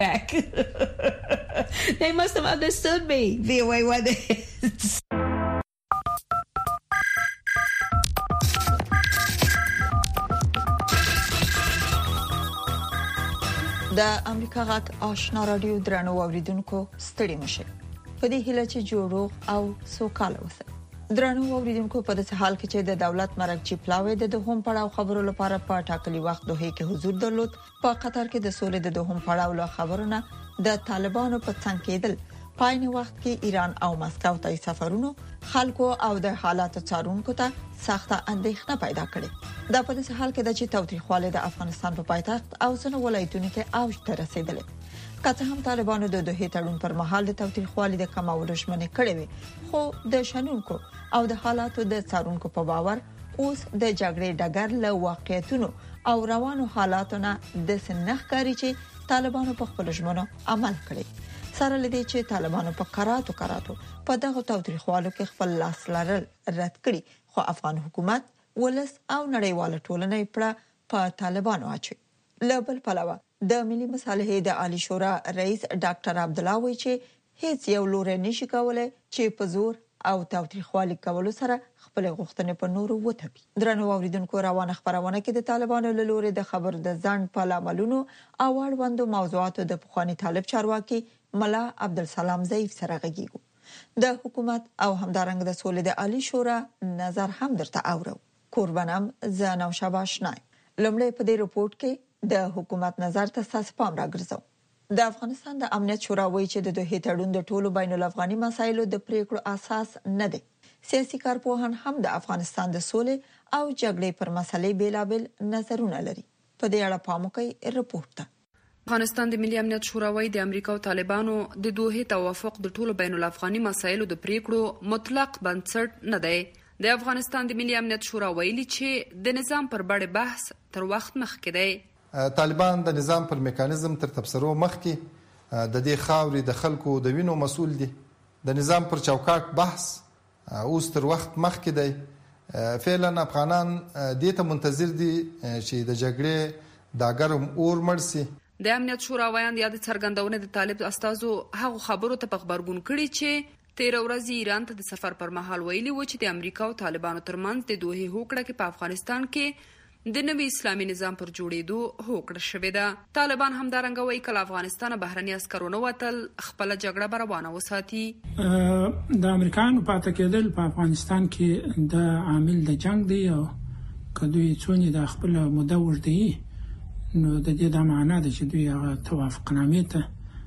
back. They must have understood me. VOA weather. د امریکا غږ آشنا رادیو درنو اوریدونکو ستړي مشه په دې هیله چې جوړو او سوکاله وسه درنو اوریدونکو په دې حال کې چې د دولت مرکزی پلاوی د دوهم پړاو خبرو لپاره په ټاکلي وخت دوه کې حضور درلود په قطر کې د سولې د دوهم پړاو له خبرونه د طالبانو په څنګ کېدل پاین وخت کې ایران او مسکو ته سفرونو خلکو او د حالات څارونکو ته سخته اندېښنه پیدا کړې دا په دې حال کې چې تاوتریخواله د افغانستان په پایتخت او ځینو ولایتونو کې اوج ته رسیدلې کله هم طالبانو د دوه تړون پر مهال د تاوتریخواله د کمولو ژمنه کړې وي خو د شنونکو او د حالاتو د څارونکو په باور اوس د جګړې ډګر له واقعیتونو او روانو حالاتو نه د سنخکاری چې طالبانو په خپل ژمنو عمل کړی سره لدی چې طالبانو په کراتو په دغه تاوتریخوالو کې خپل لاس لرل رد کړي خو افغان حکومت ولس او نړیواله ټولنه په طالبانو اچي لبل پلوه د ملي مصالحې د عالی شورا رئیس ډاکټر عبد الله وی چې هیڅ یو لور نشي کولای چې په زور او تاوتریخوالي کولو سره خپل غوښتنې په نورو وتپي درنو اوریدونکو روانه خبرونه کې د طالبانو له لوري د خبر د ځند په لاملونو او اړوندو موضوعاتو د پخوانی طالب چارواکي ملا عبدالسلام ضعیف سره غږیږو د حکومت او همدارنګ د سولې د عالی شورا نظر هم درته اورو قربانم زنو شباشنای لمړی په دې رپورت کې د حکومت نظر ته تاسو پام راګرځو د افغانستان د امنیت شورا وایي چې د دوه تړون د ټولو بین الافغاني مسایلو د پریکړو اساس نه دی سیاسي کارپوهان هم د افغانستان د سولې او جګړې پر مسلې بیلابل نظرونه لري په دې اړه پام وکړئ رپورت افغانستان د ملي امنیت شورا وایي د امریکا او طالبانو د دوه توافق د ټولو بین الافغاني مسایلو د پریکړو مطلق بنسټ نه دی د افغانستان د ملي امنیت شورا ویلي چې د نظام پر بړ بحث تر وخت مخکې دی طالبان د نظام پر میکانیزم تر تبصرو مخکې د دې خاورې د خلکو د وینو مسؤل دي د نظام پر چوکاټ بحث اوس تر وخت مخکې دی فعلا افغانان دې ته منتظر دي چې د جګړې د ګرم اور مرسي د امنیت شورا وایي د څرګندونې د طالب استازو هغه خبرو ته په خبرګون کړي چې 13 ورځې ایران ته د سفر پر مهال ویلي و چې د امریکا او طالبانو ترمنځ د دوه هوکړه کې په افغانستان کې د نوي اسلامي نظام پر جوړېدو هوکړه شوې ده طالبان همدارنګه وایي کله افغانستان بهرني عسکرونه وتل خپل جګړه روانه وساتي د امریکایانو پاتې کېدل په افغانستان کې د عامل د جنگ دی او کدوې څونی د خپل موده وړدي نو د دې د معنا د چې دوی هغه توافقنامې ته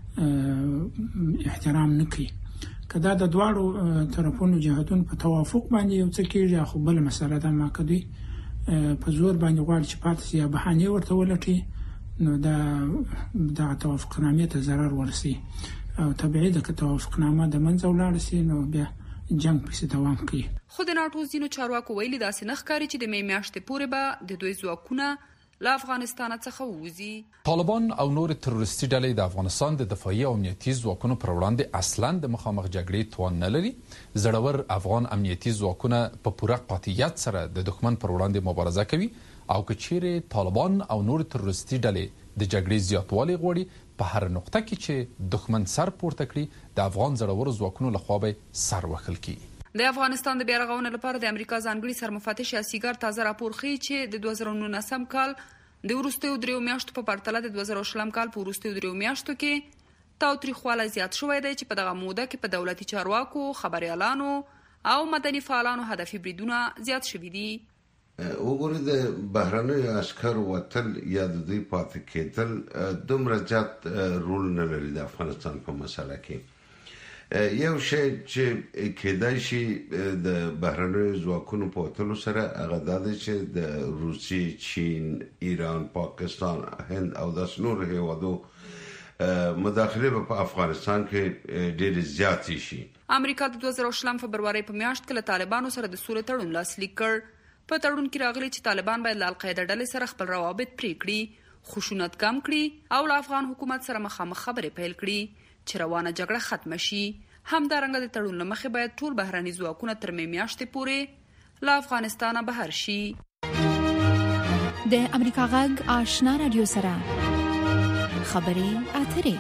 احترام نه کوي کدا د دواړو طرفونو جهتون په توافق باندې یو څه کېږي خو بل مسله ده ما کدي په زور باندې غواړي چې پاتې یا بهانه ورته ولټي نو دا توافقنامې ته ضرر ورسي او طبيعي د توافقنامه د منځ ولاړ شي نو بیا جنگ پسې دوام کوي خو د ناټو ځینو چارواکو ویلي دا سنخ کاری چې د می میاشتې پورې به د دوی ځواکونه له افغانستان څخه ووزي طالبان او نور تروریستي ډلې د افغانستان د دفاعي او امنیتي ځواکونو پر وړاندې اصلاً د مخامخ جګړې توان نه لري زړور افغان امنیتي ځواکونه په پوره قاطعیت سره د دښمن پر وړاندې مبارزه کوي او که چیرې طالبان او نور تروریستي ډلې د جګړې زیاتوالی غواړي په هر نقطه کې چې دښمن سر پورته کړي د افغان زړور ځواکونو لخوا به سر وخل کیږي د افغانستان د بیارغونې لپاره د امریکا ځانګړي سرمفتش اسیګار تازه راپور ښیي چې د 2019 کال د وروستیو 3 میاشتو په پرتله د 2020 کال په وروستیو 3 میاشتو کې تاوتریخوالی زیات شوی دی چې په دغه موده کې په دولتي چارواکو خبريالانو او مدني فعالانو هدفي بریدونه زیات شوي دي وګورئ د بهرنیو عسکر وتل یا د دوی پاتې کېدل دومره زیات رول نه لري د افغانستان په مسله کې یو شی چې کېدای شي د بهرنیو ځواکونو په وتلو سره هغه دا دی چې د روسي چین ایران پاکستان هند او د نورو هیوادو مداخله په افغانستان کې ډېر زیات شي امریکا د 2020 فبرवरी په میاشت کې له طالبانو سره د سولې تړون لاسلیک کړ په تړون کې راغلي چې طالبان باید له القاعده ډلې سره خپل روابط پرې کړي خشونت کم کړي او له افغان حکومت سره مخامخ خبرې پیل کړي چې روانه جګړه ختم شي همدارنګه د تړون لمخې باید ټول بهرني ځواکونه تر میاشتې پورې له افغانستانه بهر شي د امریکا غږ آشنا رادیو سره خبري اترې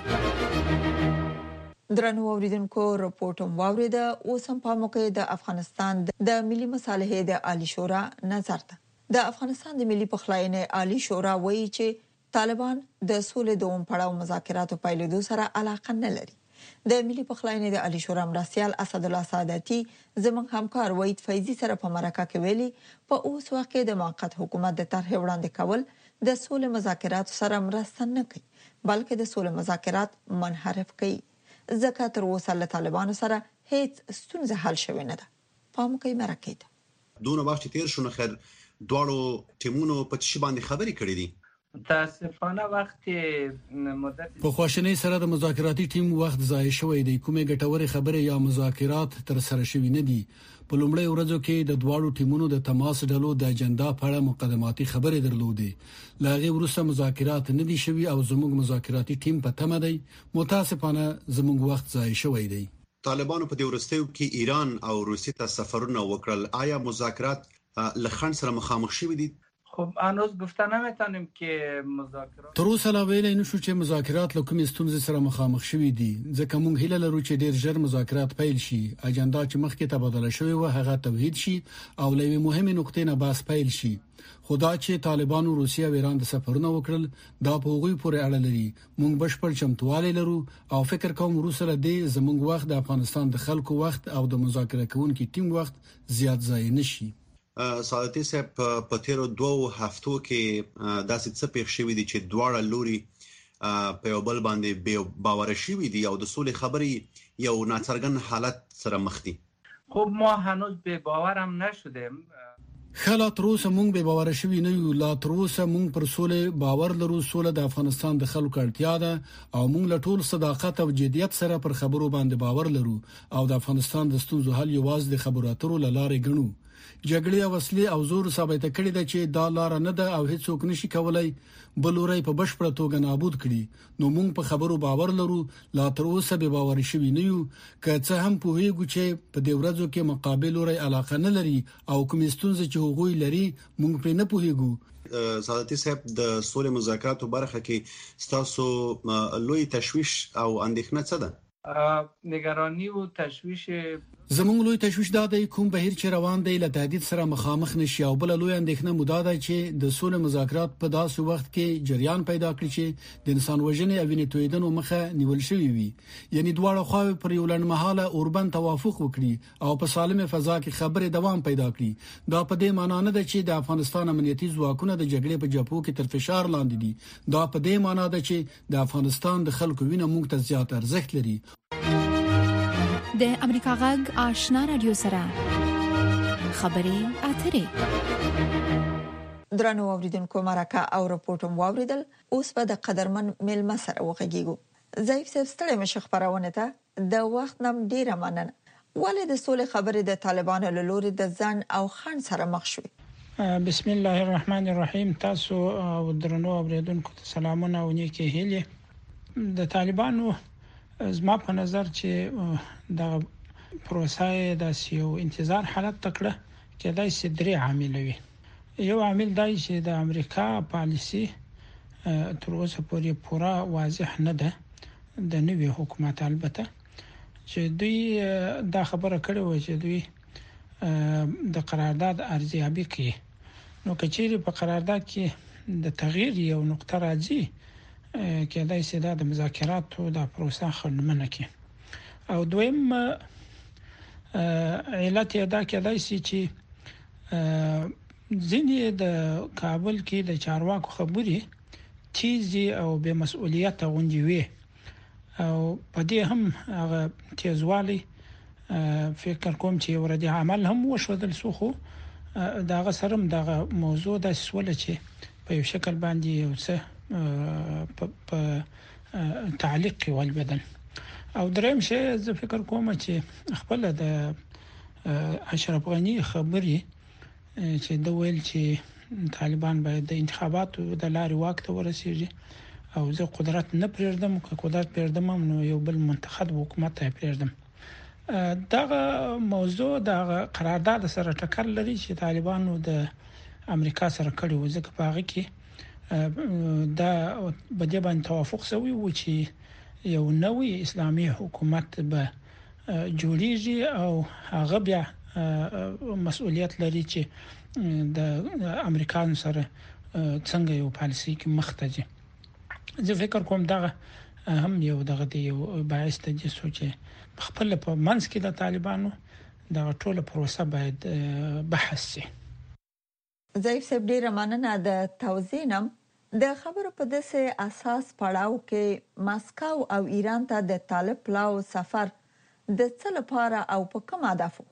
درنو اوریدونکو رپورټوم واوریده اوس هم په موقع د افغانستان د ملي مصالحې د عالی شورا نظر ته د افغانستان د ملي پخلاینې عالی شورا وایي چې طالبان د سولې دوم پړاو مذاکراتو پیلېدو سره علاقه نه لري د ملي پخلاینې د عالی شورا مرستيال اسد الله سعادتي زموږ همکار وحید فیضی سره په مرکه کې ویلي په اوس وخت کې د موقت حکومت د طرح وړاندې کول د سولې مذاکراتو سره مرسته نه کوي بلکې د سولې مذاکرات منحرف کوي ځکه تر اوسه له طالبانو سره هیڅ ستونزه حل شوې نه ده پام کوي مرکه ده دونه وخت تیر شو نه خیر دواړو ټیمونو په تشي باندې خبرې کړې دي متاسفانه وخت مدت په خواشنۍ سره د مذاکراتي ټیم وخت ضایع شوی دی کومه ګټورې خبره یا مذاکرات تر سره شوي نه دي په لومړی ورځو کې د دواړو ټیمونو د تماس ډلو د اجنډا په اړه مقدماتي خبرې درلودې لاغي وروسته مذاکرات نه دي شوي او زموږ مذاکراتي ټیم په تمه دی متاسفانه زموږ وخت ضایع شوی دی طالبانو په دې ورستیو کې ایران او روسیې ته سفرونه وکړل آیا مذاکرات لخند سره مخامخ شوي دي خب هنوز گفته نمیتونیم که مذاکرات تر اوسه لا ویلای نشو چې مذاکرات له کومې ستونزې سره مخامخ شوي دي ځکه موږ هیله لرو چې ډیر ژر مذاکرات پیل شي اجنډا چې مخکې تبادله شوی و هغه توحید شي او له مهمه نقطې نه باس پیل شي خدا چې طالبانو روسیا او ایران د سفرونه وکړل دا په هغوی پورې اړه لري موږ بشپړ چمتوالی لرو او فکر کوم روسره دې زموږ وخت د افغانستان د خلکو وخت او د مذاکره کوونکو ټیم وخت زیات ضایع نشي سعادتي صاحب په تیرو 2 هفتو کې داسې څه پیښ شوې دي چې دواړه لوري په یو بل باندې باور شوي دي او د سولې خبرې یو ناڅرګند حالت سره مخ دي خب ما هنوز به باورم نشدیم خلا تر اوسه مونږ به باور شوي نه یو لا تر اوسه مونږ پر سولې باور لرو سوله د افغانستان د خلکو اړتیا ده او مونږ له ټول صداقت او جديت سره پر خبرو باندې باور لرو او د افغانستان د ستونزو حل یوازې د خبرو اترو لاره غنو جګړې او وسلې او زور ثابت کړي د چې دا لار نه ده او هیڅوک نشي کولای بلوري په بشپړه توګه نابود کړي نو موږ په خبرو باور لرو لا تر اوسه به باور شوي نه یو که څه هم په هیڅ چې په دې ورځو کې مقابل لري علاقه نه لري او کوم ستونزې چې هغوی لري موږ په نه پوهیږو سعادتي صاحب د سولې مذاکراتو برخه کې ستاسو لوی تشویش او اندېښنه څه ده نگرانی او تشویش زموږ لوی تشویش دا دی کوم بهیر چې روان دی له تهدید سره مخامخ نشي او بل لوی اندېښنه مودا ده چې د سولې مذاکرات په داسې وخت کې جریان پیدا کړي چې د انسان وژنې او وینې تویدنو مخه نیول شوی وي یعنی دواړه خواوې پر یو لنډمهاله اوربند توافق وکړي او په سالمه فضا کې خبرې دوام پیدا کړي دا په دې معنی نه ده چې د افغانستان امنیتي ځواکونه د جګړې په جبهو کې تر فشار لاندې دي دا په دې معنی ده چې د افغانستان د خلکو وینه موږ ته زیات ارزښت لري د امریکا غږ آشنا رادیو سره خبري اترې درنو اوریدونکو مرکه او رپورټوم واوریدل اوس په د قدرمن ملما سره وغږیږو ضعیف ستړي مشه خبرونه ته د وخت نم ډیره مننه ولې د سولې خبرې د طالبانو له لوري د ځان او خان سره مخ شوې بسم الله الرحمن الرحیم تاسو او درنو اوریدونکو ته سلامونه او نیکی هیله د طالبانو زما په نظر چې د پروسه د سیو انتظار حالت تکړه کېدای شي درې عامل وي یو عامل دی چې د امریکا پالیسی تر اوسه پورې پورا واضح نه ده د نوي حکومت البته چې دوی دا خبره کړې و چې دوی د قرارداد ارزیابي کوي نو کچېری په قرارداد کې د تغییر یو نقطه راځي کېدای شي دا د مذاکراتو د پروسه خنډمنه کې او دویم علت دا کېدای شي چې ځینې د کابل کې د چارواکو خبرې تیزی او بے مسؤلیت غونډې وي او په دې هم هغه تیزوالی فکر کوم چې ورته عمل هم وشودل سوخو داغه سرم داغه موضوع د سوال چې په یو شکل باندې یو څه په تعلیق ول بدل او دریم شی زه فکر کوم چې خپل د اشرف غنی خبري چې د ویل چې طالبان باید د انتخاباتو د لارې واک ته ورسیږي او زه قدرت نه پرېږدم که قدرت پرېږدم نو یو بل منتخب حکومت ته پرېږدم دغه موضوع د قرارداد سره ټکر لري چې طالبانو د امریکا سره کړی و ځکه په هغه کې دا بده باندې توافق شوی و چې یو نوې اسلامي حکومت به جوړیږي او هغه بیا مسؤلیت لري چې د امریکایانو سره څنګه یو پالیسي کې مخته ځي. زه فکر کوم دا هم یو دغه دی باعث ته چې سوچي خپل په منځ کې د طالبانو دا ټوله پروسه باید بحث شي. ضعیف صاحب ډیره مننه د توضیحم. د خبرو په داسې اساس پړاو کې ماسکو او ایران ته د طالب پلاو سفر د څه لپاره او په کوم هدف؟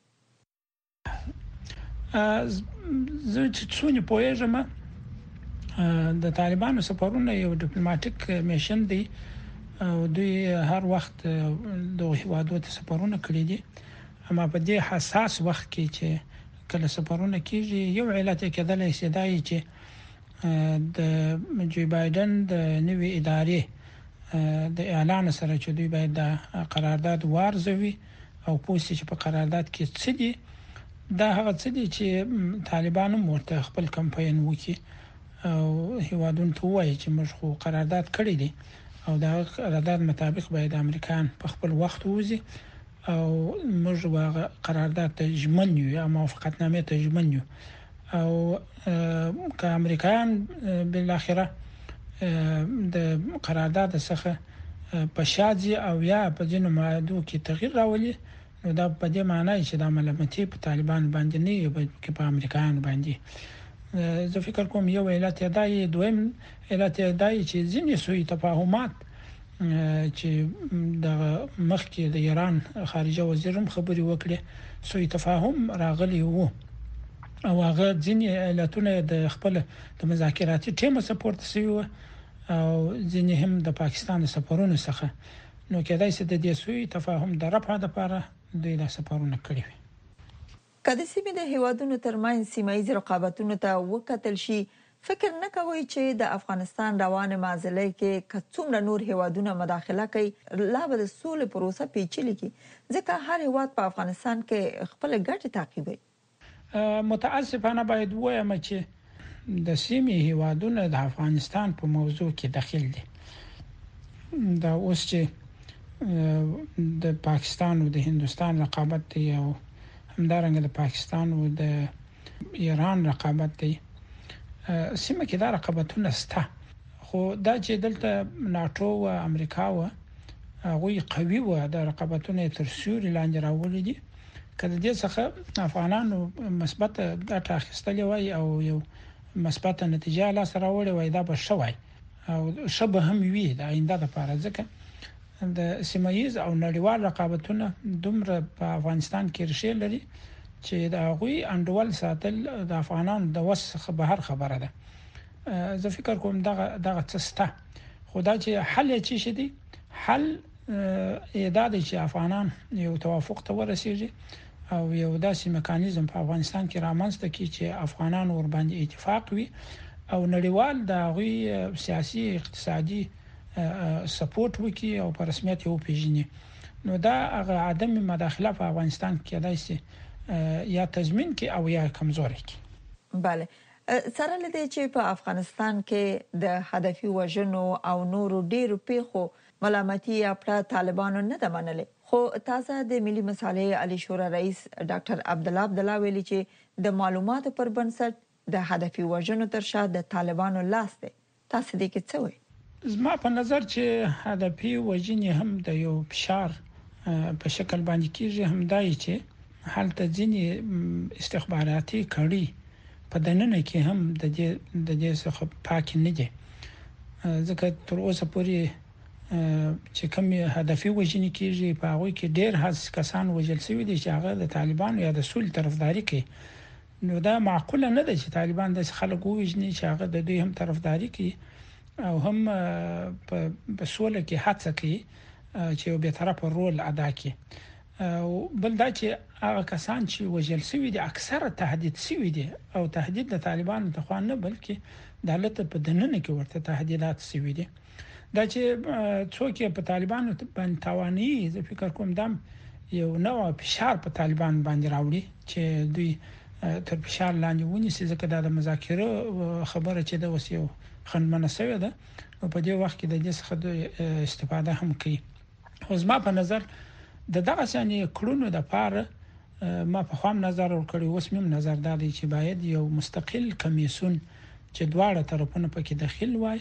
زه چې څونه پوهیږم د طالبانو سفرونه یو ډیپلوماټیک میشن دی او دوی هر وخت د هیوادو ته سفرونه کړی دي، اما په دې حساس وخت کې چې کله سفرونه کیږي یو علت کېدل شي دای چې د جو بایدن د نوې ادارې د اعلان سره چې دوی باید د قرارداد وارزوي او پوښتنه چې په قرارداد کې څه دي، دا هغه څه دي چې طالبانو مرته خپل کمپاین وکړي او هیوادونو ته وایي چې موږ خو قرارداد کړی دی او دا قرارداد مطابق باید امریکایان په خپل وخت وځي او موږ واغه قرارداد ته ژمن یو یا موافقتنامه ته ژمن یو او که امریکایان بل اخره د قرارداد څخه په شاذي او یا په ځینو مادو کې تغییر راولي، نو دا په دې معنی چې د ملامتي په طالبان باندې نه بلکې په امریکایان باندې. زه فکر کوم یو علت دی، دویم علت دی چې ځینې سوء تفاهمات چې د مخکې د ایران خارجه وزیرم خبري وکړي سوء تفاهم راغلی وو او هغه ځینې علتونه د خپل د مذاکراتي ټیم سپورټ سوي او ځینې هم د پاکستان سفرونو څخه، نو کېدای شي د دې سوء تفاهم د رفع لپاره دوی د سفرونه کړی وي. کله چې د هیوادونو ترمنځ سیمایي رقابتونو ته وکتل شي، فکر نه کوي چې د افغانستان روانه معضله کې کڅومره نور هیوادونه مداخله کوي لا به د سولې پروسه پیچلې کی، ځکه هر هیواد په افغانستان کې خپل ګټې تعقیبوي. متاسفانه باید وایم چې د سیمې هیوادونه د افغانستان په موضوع کې داخل دي. دا اوس چې د پاکستان او د هندستان رقابت دی او همدارنګه د پاکستان او د ایران رقابت دی، سیمه کې دا رقابتونه شته، خو دا چې دلته ناتو او امریکا او هغه قوي و د رقابتونه تر سیوري لاندې راولي دي. کله دې څخه افغانانو مثبت ګټه اخیستلې وای او یو مثبت نتیجه لا سره وړي وای دا به شوی او شبه هم وي د آینده لپاره، ځکه د سیمایي او نړیوال رقابتونه دومره په افغانستان کې رشي لري چې د هغوی انډول ساتل د افغانانو د وسخه بهر خبره ده. زه فکر کوم دغه څه ستا خدا چې حل چی شي دي، حل اعداد چې افغانان یو توافق ته ورسیږي او یو داسې میکانیزم په افغانستان کې رامنځته کی چې افغانان ور باندې اتفاق وي او نړیوال د هغوی سیاسي اقتصادي سپورټ وکي او په رسمیت یو پیژني، نو دا هغه عدم مداخله په افغانستان کې دایسي یا تضمین کې او یا کمزوري کې. بله، سره لدې چې په افغانستان کې د هدفي وژنو او نورو ډیرو پیښو ملامتي یا پر طالبانو نه د منلې، خو تازه د ملي مصالحې عالی شورا رئیس ډاکټر عبدالله ویلي چې د معلوماتو پر بنسټ د هدفي وژنو تر شا د طالبانو لاس دی. تاسو دې کې څه وایي؟ زما په نظر چې هدفي وژنې هم د یو فشار په شکل باندې کیږي، هم دای چې حالت ځینې استخباراتي کړي په دننه کې هم د دې څخه پاک نه دي، ځکه تر اوسه پورې چې کوم هدفي وژنې کیږي په هغه کې ډېر کسان وژل شوي دي چې هغه د طالبانو یا د سولې طرفداري کوي. نو دا معقوله نه ده چې طالبان د خلک وژني چې هغه د دوی هم طرفداري کوي او هم په سولې کې هڅه کوي چې یو به طرفه رول ادا کوي. بل دا چې هغه کسان چې وژل شوي دي اکثره تهدید شوي دي او تهدید د طالبانو ته خو نه بلکې دولت په دننه کې ورته تهدیدات شوي دي. دا چې څوک په طالبانو باندې تواني، زه فکر کوم دا یو نوع فشار په طالبان باندې راوړي چې دوی تر فشار لاندې ونیسي ځکه دا د مذاکره خبره چې د وسیو خندمنه شوې ده او په دې وخت کې د دې څخه استفاده هم کوي. خو زما په نظر دغه څنګه کړونو د پاره ما په خام نظر ورکړی اوس مم نظر دادی چې باید یو مستقل کمیسون چې دواړه طرفونه پکې داخل وای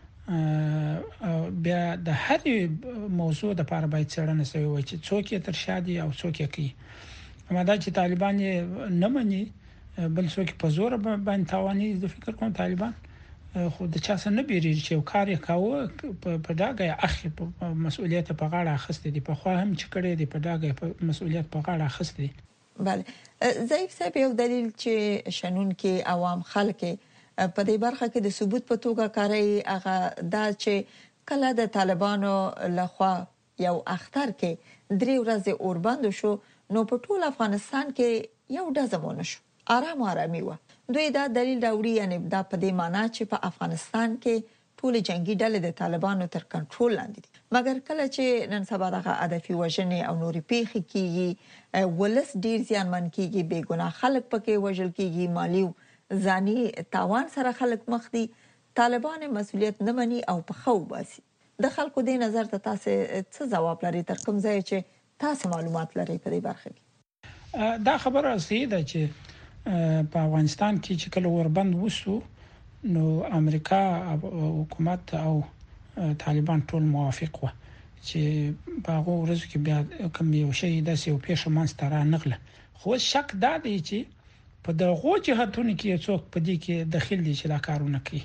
بیا د هر موضوع د لپاره باید څېړنه شوی وي چې څوک یې تر شادي او څوک یې کوي. همدا چې طالبان نه مني بل څوک په زور باندې تواني د فکر کوم طالبان خو د چا څخه نه بیریږي چې کار یې کاوه په داګه اخی په مسؤلیت په غاړه اخیسته دي په خو هم چې کړي دي په داګه په مسؤلیت په غاړه اخیسته دي. بله ضعیف صاحب یو دلیل چې شنن کې عوام خلک په دې برخه کې د ثبوت په توګه کاری هغه دا چې کله د طالبانو لخوا یو اختر کې 3 ورځې اوربند شو نو په ټول افغانستان کې یو ډزمون شو آرامي و. دوی دا دلیل راوړي یعنی دا په دې معنی چې په افغانستان کې ټول جنگي ډلې د طالبانو تر کنټرول لاندې دي. مګر کله چې نن سبا دغه هدفي وژنې او نوري پیښې کیږي ولس ډیر ځانمن کیږي بے ګناه خلک پکې وژل کیږي مالی ځاني تاوان سره خلک مخ دي طالبان مسؤلیت نه مني او په خو باسي. د خلکو د نظر ته تاسو څه جواب لري تر کوم ځای چې تاسو معلومات لري په دې برخه کې؟ دا خبره اصلي ده چې په افغانستان کې چې کله وربند وسو نو امریکا حکومت او طالبان ټول موافق و چې په هغه ورځ کې بیا کوم یو شی داسې یو پیښه منځته رانغله. خو شک دا دی چې په دغه جهتونو کې څوک په دې کې داخل دي چې دا کارونه کوي.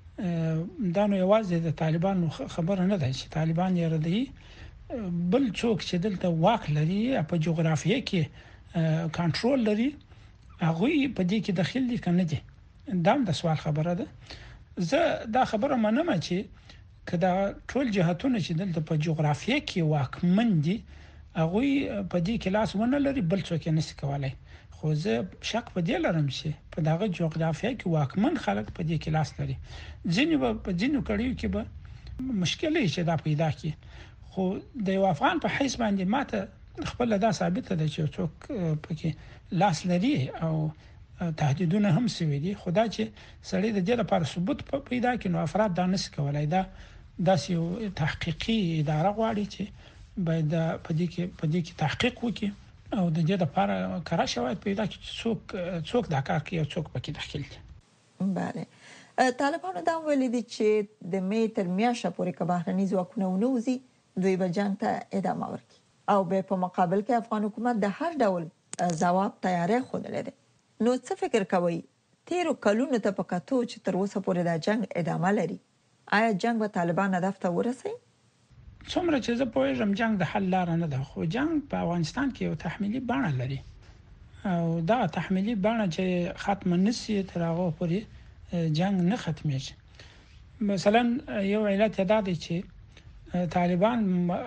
دا نو یوازې د طالبانو خبره نه ده چې طالبان یې ردی بل څوک چې دلته واک لري په جغرافیه کې کنټرول لري هغه په دې کې داخل دي کنه دي. دا د سوال خبره ده. زه دا خبره منم چې کدا ټول جهتونه چې دلته په جغرافیه کې واکمن دي هغه په دې کې لاس ونه لري بل څوک یې نشي کولای. خو زه شک په دې لرم چې په دغه جغرافیه کې واکمن خلک په دې کې لاس لري. ځینې په ځینو کړیو کې به مشکل شي دا پیدا کی. خو د یو افغان په حیث باندې ماته خپل دا ثابت ده چې څوک پکې لاس لري او تهدیدونه هم سوي دي. خدا چې سړی د دې لپاره ثبوت پیدا کړي نو افراد دا نس کولای. دا داسې تحقیقي اداره غواړي چې باید په دې کې تحقیق وکړي او د دې لپاره کار شواهد پیدا کړي څوک دا کار کوي او څوک پکې داخل دي. بله طالبانو دا ویلي دي چې د می تر میاشتې پورې بهرني ځواکونه ونوزي دوی به جنگ ته ادامه ورکړي او به په مقابل کې افغان حکومت د هر ډول ځواب تیاری خوندلې ده. نو څه فکر کوي تیرو کلونو ته پکاتو چې تر اوسه پورې دا جنگ ادامه لري آیا جنگ به طالبان هدف ته ورسي؟ څومره چې زه پوهیږم جنگ د حل لار نه ده. خو جنگ په افغانستان کې یو تحمیلي بڼه لري او دا تحمیلي بڼه چې ختم نشي تر هغه پورې جنگ نه ختمېږي. مثلا یو علت دا دی چې طالبان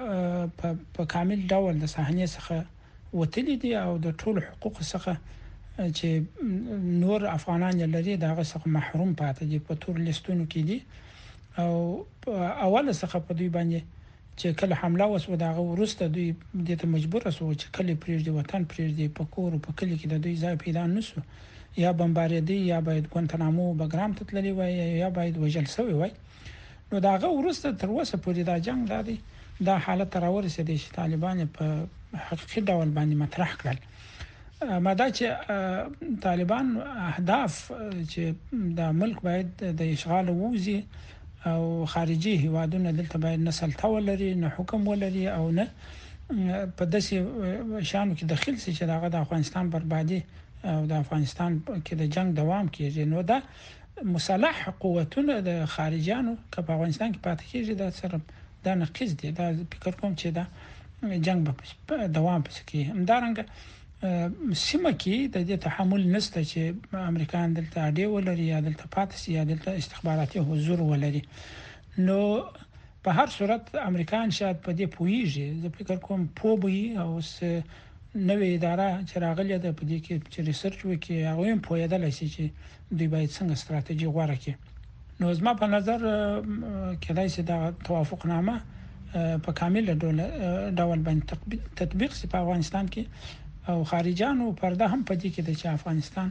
په کامل ډول د صحنې څخه وتلي دي او د ټولو حقوق څخه چې نور افغانان لري دغه څخه محروم پاتې دي په تور لیستونو کې دي او اوله څخه په دوی باندې چې کله حمله وسو دغه ورسته دوی د ته مجبور شو چې کله پریږدي وطن پریږدي په کور په کلی کې د دوی ځای پیدا نشو یا بمباردي یا باید ګوانتنامو بګرام ته تللی وای یا باید وجل شوی وای. نو داغه ورسته تر اوسه پورې دا جنگ لري دا حالت راورسېدي چې طالبان په حقیقي ډول باندې مطرح کړل. ماده چې طالبان اهداف چې د ملک باید د اشغال ووزي او خارجي هیوادونه دلته باید نسل تول لري نه حکم ولري او نه په داسې شانو کې داخل شي چې دغه د افغانستان بربادي او د افغانستان کې د جنگ دوام کیږي. نو دا مسلح قوتونه د خارجيانو که په افغانستان کې پاتې کیږي دا سره دا نقیض دي. دا فکر کوم چې دا جنگ به دوام پکې همدارنګه سیمه کې د دې تحمل نشته چې امریکایان دلته اډې ولري یا دلته پاتې یا دلته استخباراتي حضور ولري. نو په هر صورت امریکایان شاید په دې پوهیږي. زه فکر کوم پوهوي او نوې اداره چې راغلي ده په دې کې چې ریسرچ وکړي هغه هم پوهیدل شي چې دوی باید څنګه ستراتیژي غوړه کړي. نو زما په نظر کله چې دا توافقنامه په کامل ډول باندې تطبیق شي په افغانستان کې او خارجانو پرده هم پدې کې د افغانستان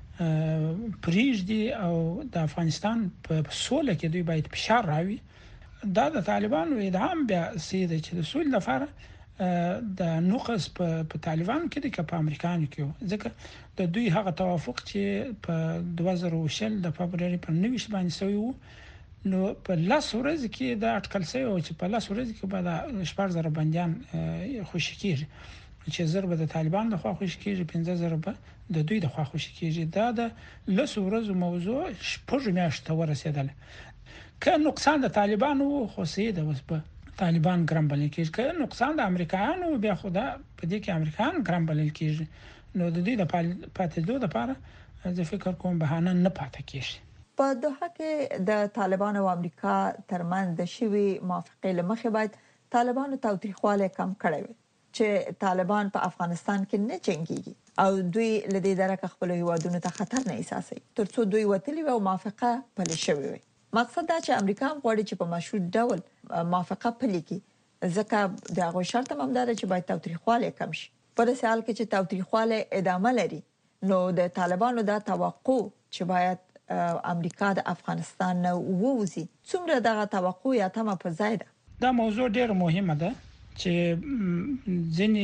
پریږدي او د افغانستان په سوله کې دوی باید فشار راوي. دا د طالبانو ادعام بیا سیده چې د سولې لپاره د نقص په طالبانو کې د امریکایانو کې ځکه د دوی هغه توافق چې په 2020 د فبراير په 9 باندې شوی وو نو په لاس ورځ کې د اټکل سوی او چې په لاس ورځ کې به د 14000 بنديان خوشی کیږي چې ضرب د طالبان د خوا خوشی کیږي 15000 به د دوی د خوا خوشی کیږي. دا د لاس ورځ موضوع شپږ میاشتې ورسېدل. که نقصان د طالبانو خو سیده وس په طالبان ګرام بلل کېږي، که نقصان د امریکایانو بیا خدا په دې کې امریکایان ګرام بلل کېږي نو د دې د پاتېدو لپاره زه فکر کوم بهانه نه پاتې کېږي. په دوحه کې د طالبان او امریکا ترمنځ د شوی موافقې لمخې باید طالبانو تاوتریخواله کم کړی وي چې طالبان په افغانستان کې نه جنگيږي او دوی لدې درک خپل هیوادونو ته خطر نه احساسي ترڅو دوی وتلی او موافقه پلي شوی وي. مقصد دا چې امریکا هم غواړي چې په مشروط ډول موافقه پلي کړي ځکه د هغه شرط هم دا چې باید تاوتریخواله کم شي. په دې حال کې چې تاوتریخواله ادامه لري نو د طالبانو دا توقع چې باید امریکا د افغانستان نه ووزي څومره دغه توقع یا تمه په ځای ده. دا موضوع ډېر مهمه ده چې ځینې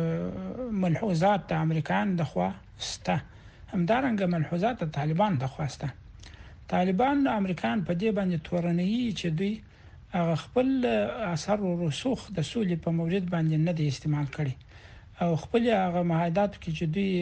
ملحوظات د امریکایان د خوا سته همدارنګه ملحوظات د طالبان د خوا سته. طالبان امریکایان په دې باندې تورنوي چې دوی خپل اثر او رسوخ د سولې په مورید باندې نه دی استعمال کړي او خپل هغه معاهدات کې چې دوی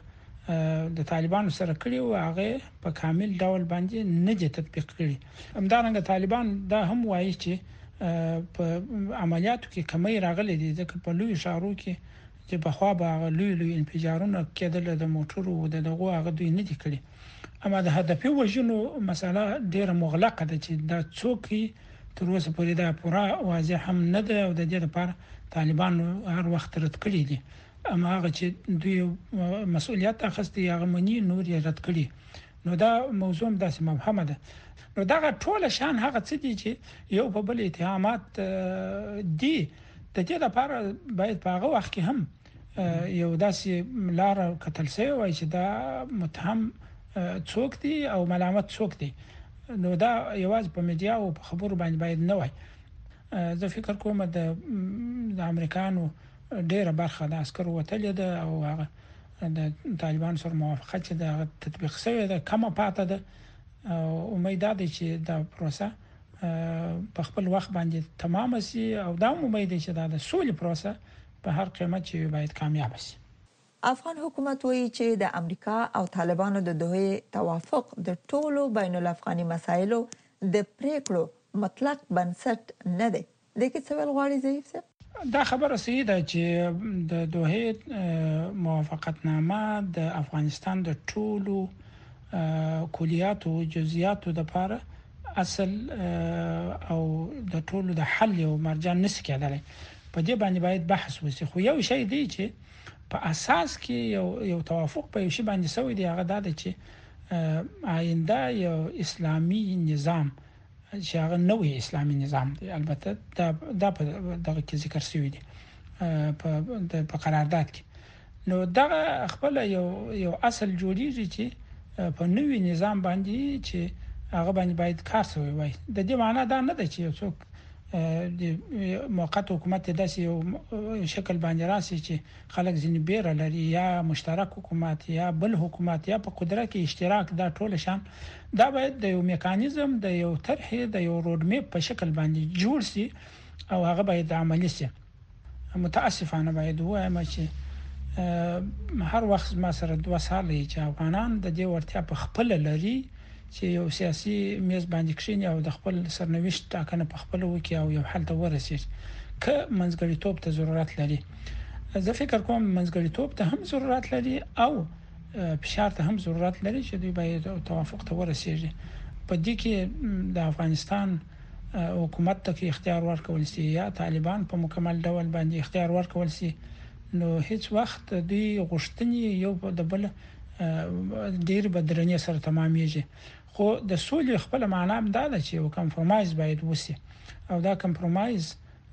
د طالبانو سره کړی او هغه په کامل ډول باندې نه دي تطبیق کړي. همدارنګه طالبان دا هم وایي چې په عملیاتو کې کمی راغلي دي ځکه په لوی شهرو کې چې په خوا به لوی انفجارونه کېدل د موټرو او دغه هغه دوی نه دي کړی. اما د هدفي وژنو مسله ډیره مغلقه ده چې دا څوک تر اوسه پورې دا پوره واضح هم نه ده او د دې لپاره طالبان هر وخت رد کړی دي. اما هغه چې دوی مسؤلیت اخیستي هغه منی نور یې رد کړی نو دا موضوع داسې مبهمه ده. نو دا ټول شان هغه څه دي چې یو په بل اتهامات دي د دې لپاره باید په هغه وخت کې هم یو داسې لار کتل سوی وای چې دا متهم څوک دی او ملامت څوک دی. نو دا یوازې په میډیا او په خبرو باندې باید نه وای. زه فکر کوم د امریکانو ډیره برخه د عسکرو وتلې ده او هغه د طالبان سره موافقت چې د تطبیق شوی ده کومه پاته ده او امید ده چې دا پروسه په خپل وخت باندې تمام شي او دا امید ده چې دا د سولې پروسه په هر قیمت چې باید کامیاب شي. افغان حکومت وایي چې د امریکا او طالبانو د دوه توافق د ټولو بین الافغاني مسایلو د پریکړو مطلق بنسټ نه دی. د کې څه ول غواړي ضعیف څه؟ دا خبره صحیح ده چې د دوه موافقتنامه د افغانستان د ټولو کلیات او جزئیات د لپاره اصل او د ټولو د حل او مرجع نس کېدلی. په دې باندې باید بحث وشي. خو یو شی دی چې په اساس کې یو توافق په یو شی باندې سوی دی هغه دا چې آینده یو اسلامي نظام چې هغه نوې اسلامي نظام دی. البته دا په دغه کې ذکر شوی دی په قرارداد کې. نو دا خپل یو اصل جوړیږي چې په نوې نظام باندې چې هغه باندې باید کار شوی وای. د دې معنی دا نه ده چې یو څوک د موقت حکومت داسې یو شکل باندې راسي چې خلک ځینې بیره لري یا مشترک حکومت یا بل حکومت یا په قدرت کې اشتراک دا ټول شان دا باید د یو میکانیزم د یو طرح د یو روډ میپ په شکل باندې جوړ شي او هغه باید عملی شي. متاسفانه باید وایم چې هر وخت ما سره 2 سال چې افغانان د دې ورتیا په خپل لري چې یو سیاسي میز باندې کښیني او د خپل سرنوشت ټاکنه په خپل وکي او یو حل ته ورسیږي که منځګړیتوب ته ضرورت لري. زه فکر کوم منځګړیتوب ته هم ضرورت لري او فشار ته هم ضرورت لري چې دوی باید توافق ته ورسیږي. په دې کې د افغانستان حکومت ته اختیار ورکول شي یا طالبان په مکمل ډول باندې اختیار ورکول شي نو هیڅ وخت دوی غوښتنې یو د بل ډیر بدرنې سره تمامېږي. خو د سولې خپل معنی هم دا ده چې یو کمپرمایز باید وشي او دا کمپرمایز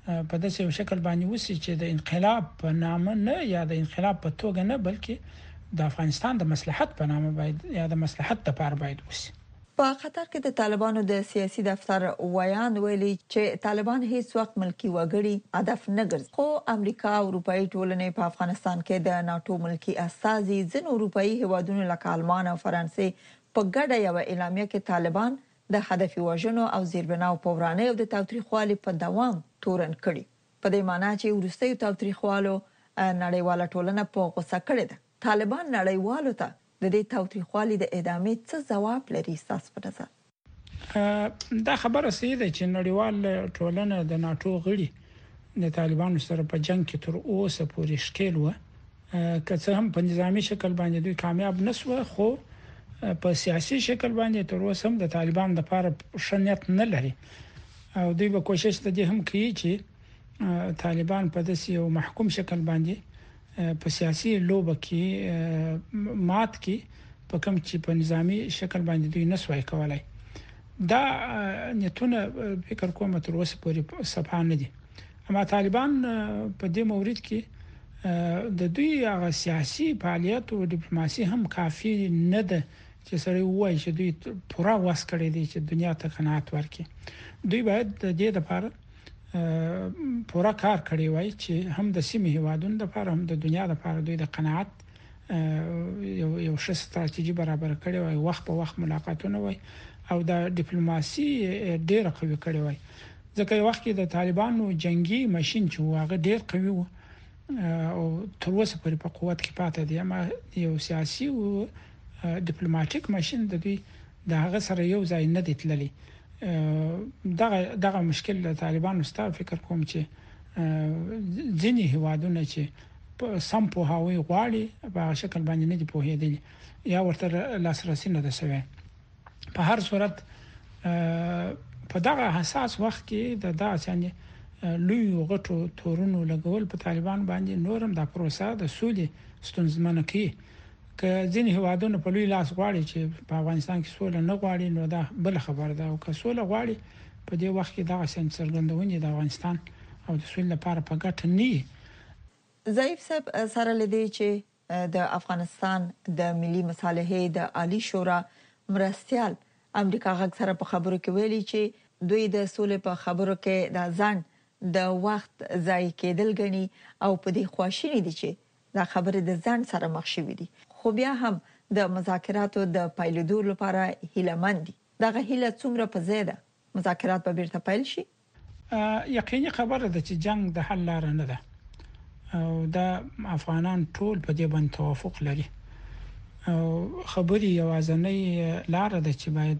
په داسې یو شکل باندې وسی چې د انقلاب په نامه نه یا د انقلاب په توګه نه بلکې د افغانستان د مصلحت په نامه باید یا د مصلحت لپاره باید وسی. په قطر کې د طالبانو د سیاسي دفتر ویان ویلي چې طالبان هیڅ وخت ملکی وګړي هدف نه ګرځي، خو امریکا او اروپאי ټولنې په افغانستان کې د ناتو ملکی استازي ځینو اروپאי هیوادونو لکه آلمان او فرانسې په ګډه یو اعلامیه کې طالبان د هدف وژنو او زیربناو په ورانه او د تاوتریخوالي په دوام تورن کړي. په دې معنی چې ورستیو تاوتریخوالو نړیواله ټولنه په غوسه کړې ده. طالبان نړیوالو ته د دې تاوتریخوالي د ادامې څه ځواب لري تاسو په نظر؟ دا خبره سیده چې نړیوال ټولنه د ناتو غړي د طالبانو سره په جنگ کې تر اوسه پورې شکل و، که څه هم په نظامی شکل باندې دوی کامیاب نسوه، خو په سیاسي شکل باندې تر اوسه هم د طالبان لپاره شنیت نه لري او دوی به کوشش د هم کوي چې طالبان په داسې یو محکوم شکل باندې په سیاسي لوبه کې مات کې په کوم چې په نظامی شکل باندې دوی نسوای کولای. دا نیتونه فکر کوم تر اوسه پورې صفه نه دي، اما طالبان په دې مورید کې د دوی هغه سیاسي فعالیت او ډیپلوماسي هم کافي نه ده چې سره وایي چې دوی پورا واس کړی دي چې دنیا ته قناعت ورکړي. دوی باید د دې لپاره پورا کار کړی وای چې هم د سیمې هیوادونو لپاره هم د دنیا لپاره دوی د قناعت یو ښه ستراتیژي برابر کړی وای، وخت په وخت ملاقاتونه وای او د ډیپلوماسي ډیره قوي کړی وای. ځکه یو وخت کې د طالبانو جنگي ماشين چې هغه ډیر قوي و او تر اوسه پورې په قوت کې پاتې دی، اما یو سیاسي او ډیپلوماټیک ماشين د دوی د هغه سره یو ځای نه دی تللی. دغه مشکل د طالبانو ستاسو فکر کوم چې ځینی هیوادونه چې سم په هاوی غواړي په شکل باندې نه دی پوهېدلی یا ورته لاسرسي نه ده شوی. په هر صورت په دغه حساس وخت کې د داسې لوی غټو تورونو لګول په طالبان باندې نورم د پروسه د سولې ستونزمنه کوي. که ځینې هیوادونه په لوی لاس غواړي چې په افغانستان کې سوله نه غواړي نو دا بل خبر ده، او که سوله غواړي په دې وخت کې دا څرګندونه د افغانستان او د سولې لپاره په ګټه نه. ضعیف صاحب سره لدی چې د افغانستان د ملي مصالحې د عالی شورا مرستيال امریکا غږ سره په خبرو کې ویلي چې دوی د سولې په خبرو کې د ځان د وخت ضایع کېدل غني او په دې خواشینی دي چې دا خبره د ځان سره مخ شوې دي، خو بیا هم د مذاکراتو د پایلېدو لپاره هیله دي. دغه هیله څومره په زیاده مذاکرات به بیرته پیل شي؟ یقیني خبره ده چې جنگ د حل لار نه ده او دا افغانان ټول په دې باندې توافق لري او خبري یوازنۍ لار ده چې باید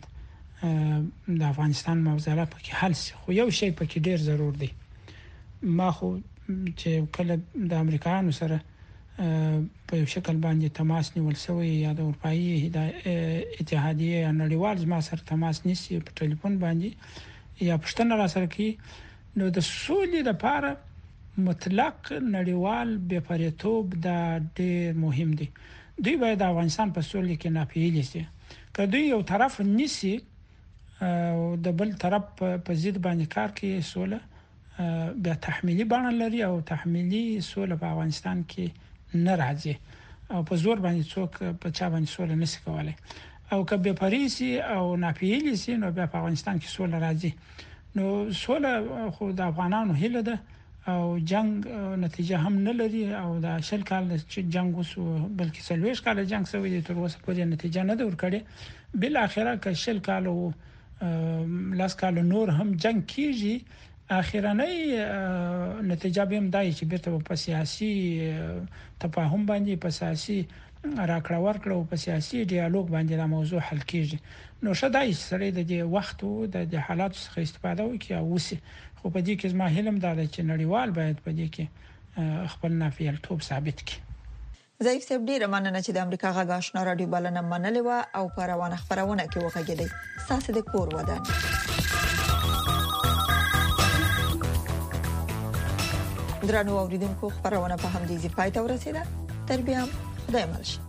د افغانستان موضوع په کې حل شي. خو یو شی په کې ډیر ضرور دی، ما خو چې کله د امریکایانو سره په یو شکل باندې تماس نیول شوی یا د اروپאי اتحادیه یا نړیوال زما سره تماس نیسي په ټلیفون باندې یا پښتنه را سره کی نو د سولې لپاره مطلق نړیوال بېپریتوب دا ډېر مهم دی. دوی باید د افغانستان په سولې کې ناپیل شي. که دوی یو طرف نیسي او د بل طرف په ضد باندې کار کوي سوله بیا تحمیلی بڼه لري او تحمیلی سوله په افغانستان کې نه راځي او په زور باندې څوک په چا باندې سوله نشي کولای او که به پاریسي او ناپیلی سي نو بیا په افغانستان کې سوله راځي. نو سوله خو د افغانانو هیله ده او جنگ نتیجه هم نه لري او د شل کال چې جنگ وسو بلکې سلويش کال جنگ سوی دی تر اوسه پورې نتیجه نه ده ورکړې. بل اخره که شل کال او لاس کال نور هم جنگ کیږي اخیرنۍ نتیجه به هم دای چې بیرته په سیاسي تفاهم باندې په سیاسي راکړه ورکړه او په سیاسي ډیالوګ باندې دا موضوع حل کیږي. نو شدای سره د وخت او د حالاتو څخه استفاده وکړي او وسی خو په دې کې زما هیلم دا ده چې نړیوال باید په دې کې خپل نافیلتوب ثابت کړي. ضعیف صاحب ډیر مننه چې د امریکا غږ آشنا رادیو بلنه منلې و او په روانه خبرونه کې وغږیدي. ساسه د کور ودان درنو اوریدونکو خبرونه په همدې ځای پای ته ورسیده. تر بیا خدای مل شي.